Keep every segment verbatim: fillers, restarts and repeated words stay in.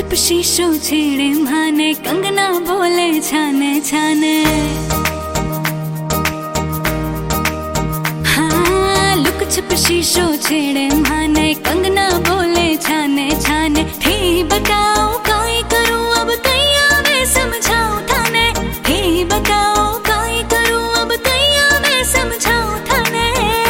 छुप शीशो छेड़े माने, कंगना बोले छाने छाने। हाँ लुक छुप शीशो छेड़े माने, कंगना बोले छाने छाने। ही बताओ काई करूं अब कैया मैं समझाऊं थाने। ही बताओ काई करूं अब कैया मैं समझाऊं थाने।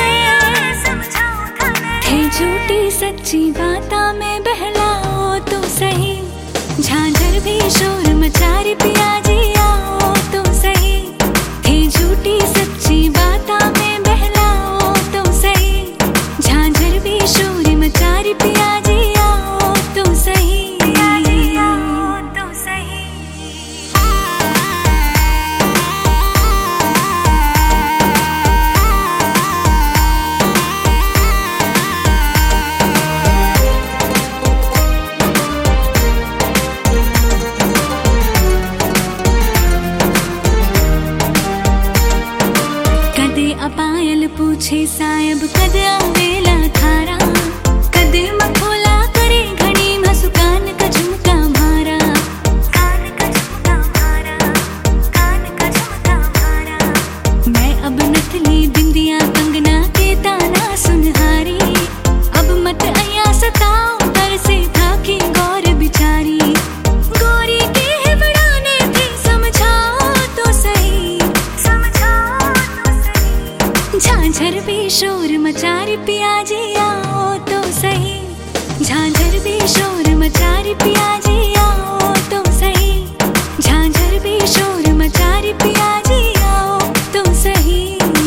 थे झूठी सच्ची बाता में बहलाओ तो सही, झांझर भी शोर मचारी पिया जी आओ तो सही। थे झूठी सच्ची बाता में बहलाओ तो सही, झांझर भी शोर मचारी पिया जी आओ तो सही। अपायल पूछे सायब कद आवेला थारा, कदे मखोला करे घड़ी मसु कान का झुमका मारा। कान का झुमका मारा, कान का झुमका मारा। मैं अब नथली बिंदिया कंगना के ताना सुनहारी, अब मत अया सताओ दर से थाकी गौर बिचारी। गोरी के हिबड़ाने थी समझाओ तो सही, समझाओ तो सही। झांझर भी शोर मचारी पिया जी आओ तो सही, झांझर भी शोर मचारी पिया जी आओ तो सही। झांझर भी शोर मचारी पिया जी आओ तो सही।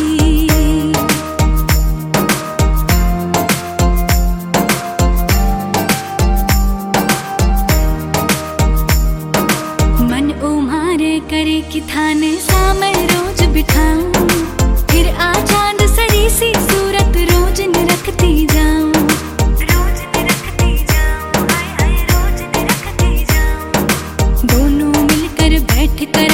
मन उमारे करे कि थाने सामे रोज बिठाऊं, फिर आ चांद सरी सी सूरत रोज निरखती जाऊं। रोज निरखती जाऊं, हाय हाय रोज निरखती जाऊं। दोनों मिलकर बैठ कर